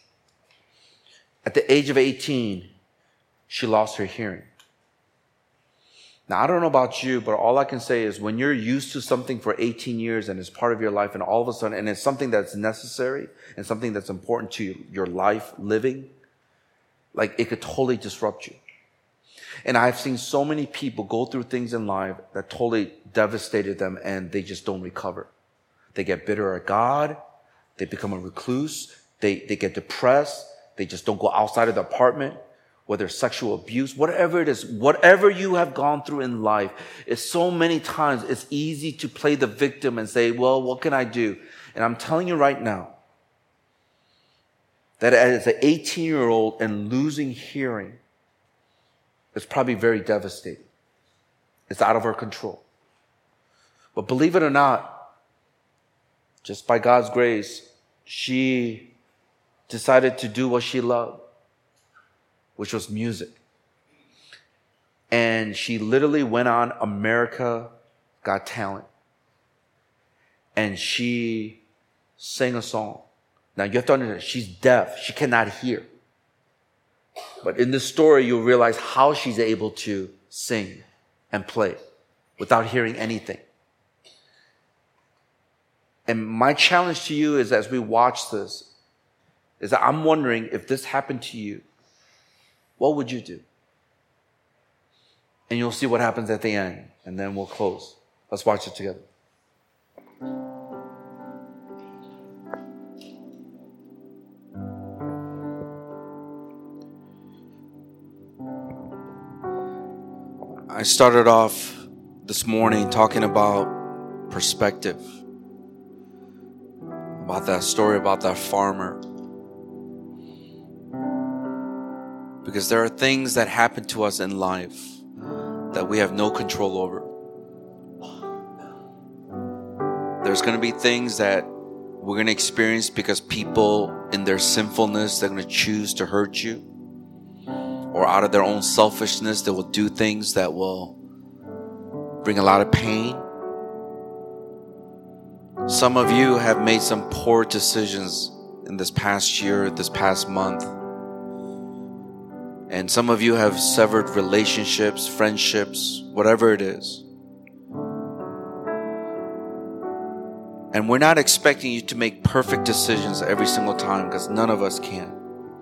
[SPEAKER 1] At the age of eighteen, she lost her hearing. Now, I don't know about you, but all I can say is when you're used to something for eighteen years and it's part of your life, and all of a sudden, and it's something that's necessary and something that's important to your life living, like it could totally disrupt you. And I've seen so many people go through things in life that totally devastated them and they just don't recover. They get bitter at God. They become a recluse. They, they get depressed. They just don't go outside of the apartment. Whether sexual abuse, whatever it is, whatever you have gone through in life, it's so many times it's easy to play the victim and say, well, what can I do? And I'm telling you right now that as an eighteen-year-old and losing hearing, it's probably very devastating. It's out of our control. But believe it or not, just by God's grace, she decided to do what she loved, which was music. And she literally went on America Got Talent. And she sang a song. Now you have to understand, she's deaf. She cannot hear. But in this story, you'll realize how she's able to sing and play without hearing anything. And my challenge to you is, as we watch this, is that I'm wondering if this happened to you, what would you do? And you'll see what happens at the end, and then we'll close. Let's watch it together. I started off this morning talking about perspective, about that story about that farmer. Because there are things that happen to us in life that we have no control over. There's going to be things that we're going to experience because people in their sinfulness, they're going to choose to hurt you. Or out of their own selfishness, they will do things that will bring a lot of pain. Some of you have made some poor decisions in this past year, this past month. And some of you have severed relationships, friendships, whatever it is. And we're not expecting you to make perfect decisions every single time, because none of us can.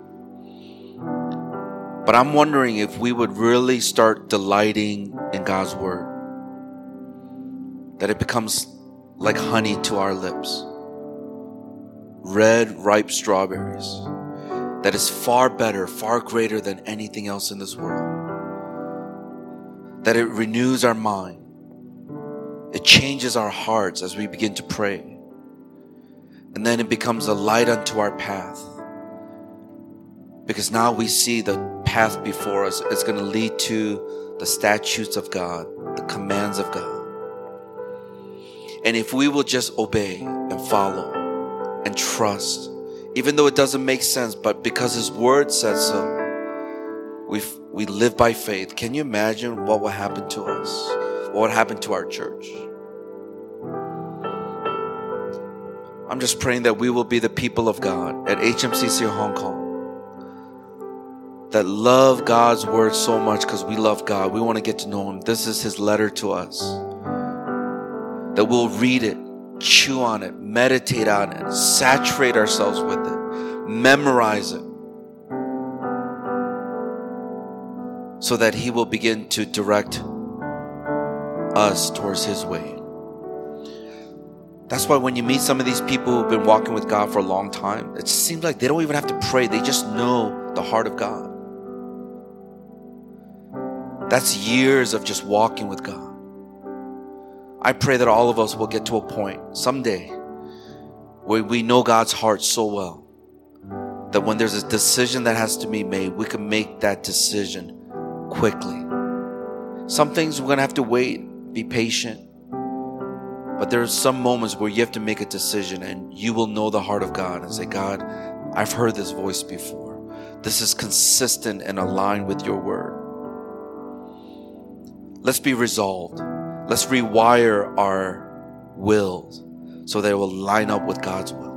[SPEAKER 1] But I'm wondering if we would really start delighting in God's word, that it becomes like honey to our lips. Red, ripe strawberries. That is far better, far greater than anything else in this world. That it renews our mind. It changes our hearts as we begin to pray. And then it becomes a light unto our path. Because now we see the path before us. It's going to lead to the statutes of God, the commands of God. And if we will just obey and follow and trust, even though it doesn't make sense, but because His word says so, we we live by faith. Can you imagine what will happen to us? What would happen to our church? I'm just praying that we will be the people of God at H M C C Hong Kong that love God's word so much because we love God. We want to get to know Him. This is His letter to us. That we'll read it, chew on it, meditate on it, saturate ourselves with it, memorize it, so that He will begin to direct us towards His way. That's why when you meet some of these people who've been walking with God for a long time, it seems like they don't even have to pray. They just know the heart of God. That's years of just walking with God. I pray that all of us will get to a point someday where we know God's heart so well that when there's a decision that has to be made, we can make that decision quickly. Some things we're going to have to wait, be patient. But there are some moments where you have to make a decision and you will know the heart of God and say, God, I've heard this voice before. This is consistent and aligned with your word. Let's be resolved. Let's rewire our wills so that it will line up with God's will.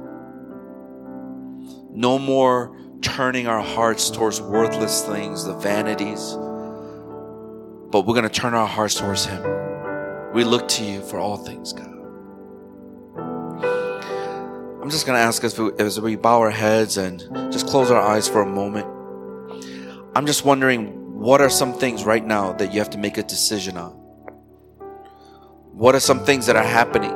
[SPEAKER 1] No more turning our hearts towards worthless things, the vanities, but we're going to turn our hearts towards Him. We look to you for all things, God. I'm just going to ask us as we bow our heads and just close our eyes for a moment. I'm just wondering, what are some things right now that you have to make a decision on? What are some things that are happening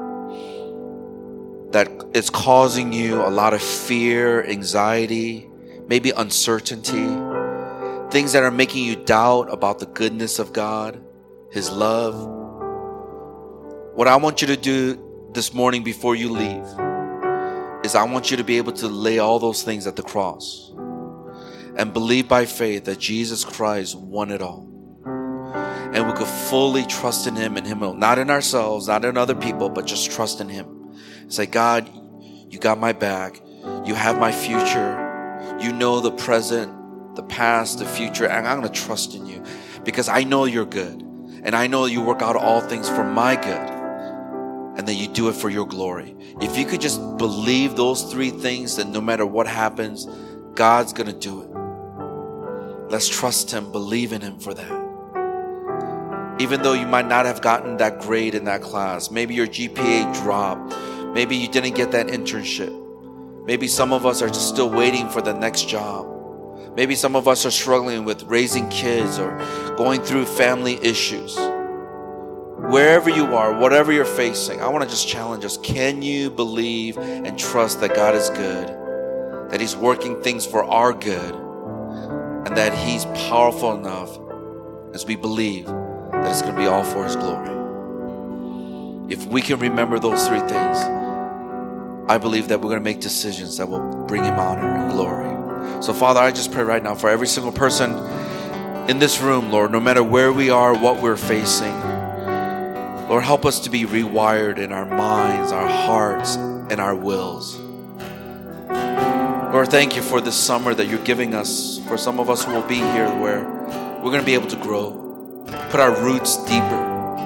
[SPEAKER 1] that is causing you a lot of fear, anxiety, maybe uncertainty? Things that are making you doubt about the goodness of God, His love. What I want you to do this morning before you leave is I want you to be able to lay all those things at the cross and believe by faith that Jesus Christ won it all. And we could fully trust in Him and Him alone. Not in ourselves, not in other people, but just trust in Him. Say, God, you got my back. You have my future. You know the present, the past, the future. And I'm going to trust in you because I know you're good. And I know you work out all things for my good. And that you do it for your glory. If you could just believe those three things, then no matter what happens, God's going to do it. Let's trust Him, believe in Him for that. Even though you might not have gotten that grade in that class, maybe your G P A dropped, maybe you didn't get that internship. Maybe some of us are just still waiting for the next job. Maybe some of us are struggling with raising kids or going through family issues. Wherever you are, whatever you're facing, I want to just challenge us. Can you believe and trust that God is good, that He's working things for our good, and that He's powerful enough as we believe that it's going to be all for His glory? If we can remember those three things, I believe that we're going to make decisions that will bring Him honor and glory. So, Father, I just pray right now for every single person in this room, Lord, no matter where we are, what we're facing, Lord, help us to be rewired in our minds, our hearts, and our wills. Lord, thank you for this summer that you're giving us. For some of us who will be here where we're going to be able to grow, put our roots deeper.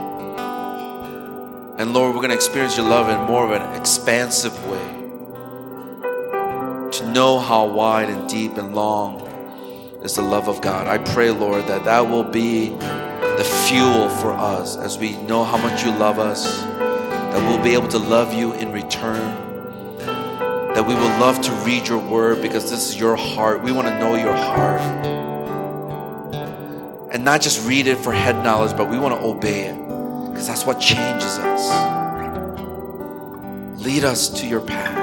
[SPEAKER 1] And Lord, we're going to experience your love in more of an expansive way. To know how wide and deep and long is the love of God. I pray, Lord, that that will be the fuel for us as we know how much you love us, that we'll be able to love you in return, that we will love to read your word because this is your heart. We want to know your heart. And not just read it for head knowledge, but we want to obey it because that's what changes us. Lead us to your path.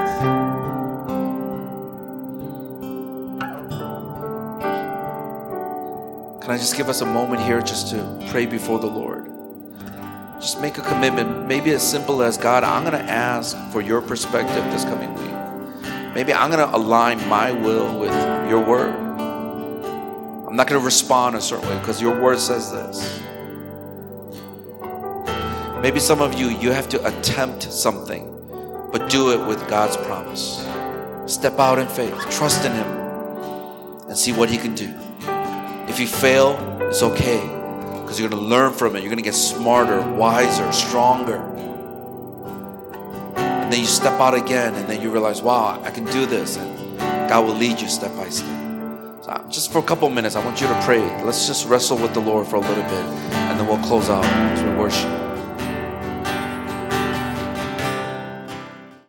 [SPEAKER 1] Can I just give us a moment here just to pray before the Lord? Just make a commitment, maybe as simple as, God, I'm going to ask for your perspective this coming week. Maybe I'm going to align my will with your word. I'm not going to respond a certain way because your word says this. Maybe some of you, you have to attempt something, but do it with God's promise. Step out in faith, trust in Him, and see what He can do. If you fail, it's okay, because you're going to learn from it. You're going to get smarter, wiser, stronger. And then you step out again, and then you realize, wow, I can do this. And God will lead you step by step. So just for a couple minutes, I want you to pray. Let's just wrestle with the Lord for a little bit, and then we'll close out as we worship.